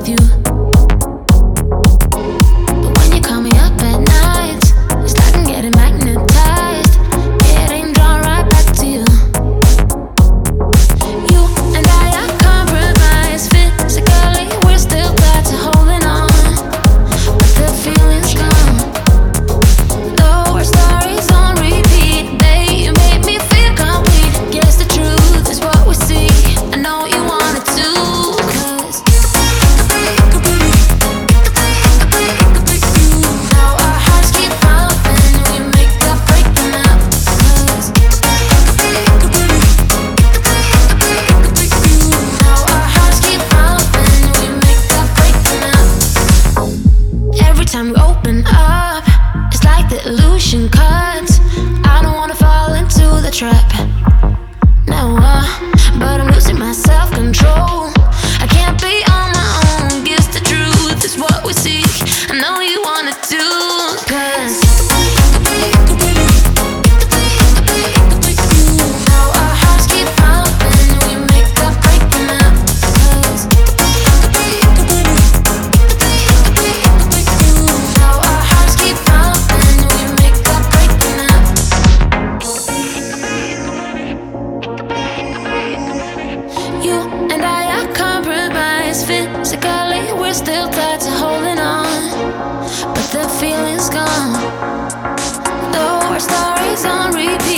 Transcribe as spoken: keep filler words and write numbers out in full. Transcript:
you. But when you call me up at night, it's like I'm getting magnetized, getting drawn right back to you. You and I are compromised physically, we're still tied to holding on, but the feeling's gone. Lower stories on repeat, they make me feel complete. Guess the truth is what we see. I know you wanted to, 'cause now our hearts keep pumping, we make up breaking up. 'Cause now our hearts keep pumping, we make up breaking up. Every time we open up, it's like the illusion cuts. I don't wanna fall into the trap, no, uh, but I'm losing my self-control. I can't be on my own. Guess the truth is what we seek. I know you wanna do, 'cause now our hearts keep pumping, we make up breaking up. 'Cause now our hearts keep pumping, we make up breaking up. You and I are compromised physically, we're still tied to holding on, but the feeling's gone. Though our stories on repeat.